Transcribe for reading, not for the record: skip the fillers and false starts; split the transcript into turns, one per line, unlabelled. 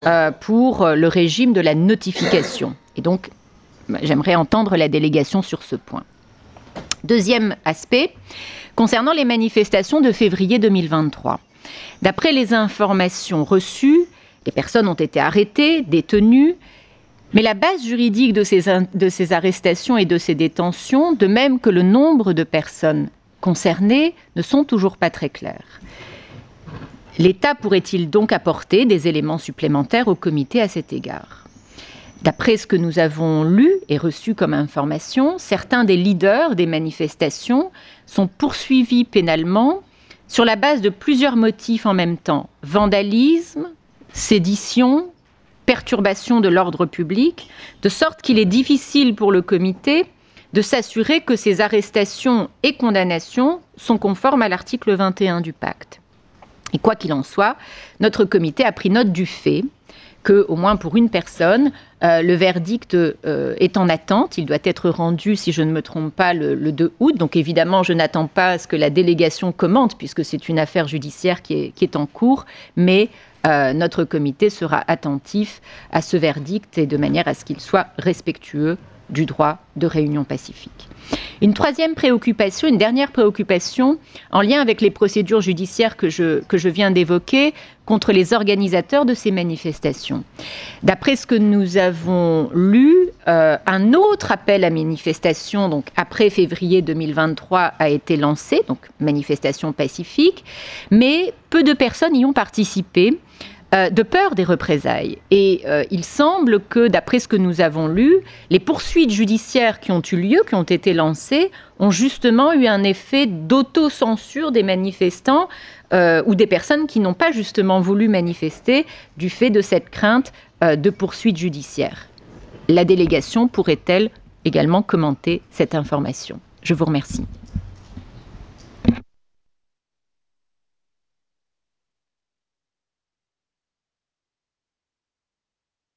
pour le régime de la notification. Et donc, j'aimerais entendre la délégation sur ce point. Deuxième aspect, concernant les manifestations de février 2023. D'après les informations reçues, des personnes ont été arrêtées, détenues, mais la base juridique de ces arrestations et de ces détentions, de même que le nombre de personnes concernées, ne sont toujours pas très clairs. L'État pourrait-il donc apporter des éléments supplémentaires au comité à cet égard? D'après ce que nous avons lu et reçu comme information, certains des leaders des manifestations sont poursuivis pénalement sur la base de plusieurs motifs en même temps: vandalisme, sédition, perturbation de l'ordre public, de sorte qu'il est difficile pour le comité de s'assurer que ces arrestations et condamnations sont conformes à l'article 21 du pacte. Et quoi qu'il en soit, notre comité a pris note du fait que, au moins pour une personne, le verdict est en attente. Il doit être rendu, si je ne me trompe pas, le 2 août. Donc évidemment, je n'attends pas à ce que la délégation commente, puisque c'est une affaire judiciaire qui est en cours, mais notre comité sera attentif à ce verdict et de manière à ce qu'il soit respectueux du droit de réunion pacifique. Une troisième préoccupation, une dernière préoccupation, en lien avec les procédures judiciaires que je viens d'évoquer contre les organisateurs de ces manifestations. D'après ce que nous avons lu, un autre appel à manifestation, donc après février 2023, a été lancé, donc manifestation pacifique, mais peu de personnes y ont participé, de peur des représailles. Et il semble que, d'après ce que nous avons lu, les poursuites judiciaires qui ont eu lieu, qui ont été lancées, ont justement eu un effet d'autocensure des manifestants ou des personnes qui n'ont pas justement voulu manifester du fait de cette crainte de poursuites judiciaires. La délégation pourrait-elle également commenter cette information? Je vous remercie.